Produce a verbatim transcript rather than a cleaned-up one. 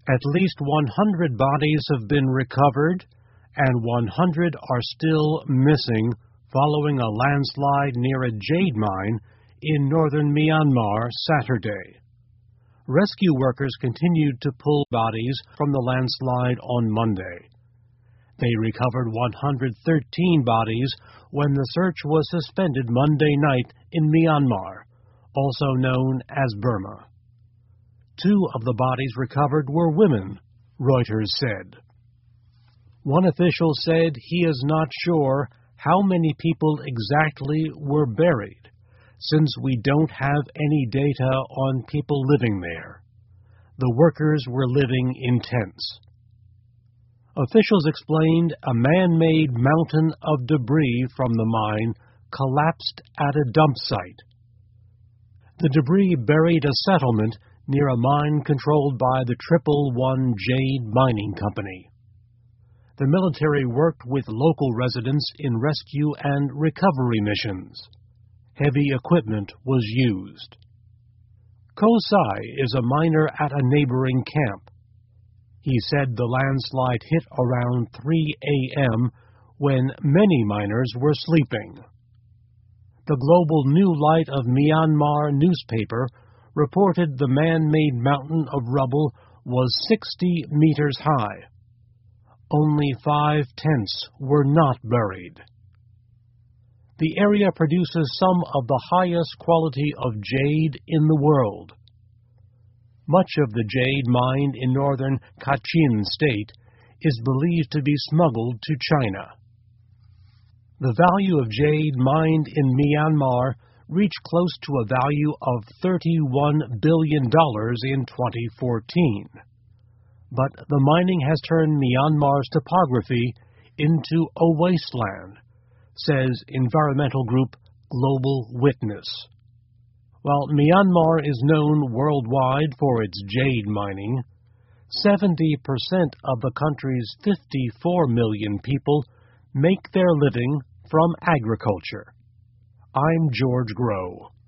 At least one hundred bodies have been recovered, and one hundred are still missing following a landslide near a jade mine in northern Myanmar Saturday. Rescue workers continued to pull bodies from the landslide on Monday. They recovered one hundred thirteen bodies when the search was suspended Monday night in Myanmar, also known as Burma. Two of the bodies recovered were women, Reuters said. One official said he is not sure how many people exactly were buried, since we don't have any data on people living there. The workers were living in tents. Officials explained a man-made mountain of debris from the mine collapsed at a dump site. The debris buried a settlement near a mine controlled by the Triple One Jade Mining Company. The military worked with local residents in rescue and recovery missions. Heavy equipment was used. Ko Sai is a miner at a neighboring camp. He said the landslide hit around three a.m. when many miners were sleeping. The Global New Light of Myanmar newspaper reported the man-made mountain of rubble was sixty meters high. Only five tents were not buried. The area produces some of the highest quality of jade in the world. Much of the jade mined in northern Kachin state is believed to be smuggled to China. The value of jade mined in Myanmar reached close to a value of thirty-one billion dollars in twenty fourteen. But the mining has turned Myanmar's topography into a wasteland, says environmental group Global Witness. While Myanmar is known worldwide for its jade mining, seventy percent of the country's fifty-four million people make their living from agriculture. I'm George Grow.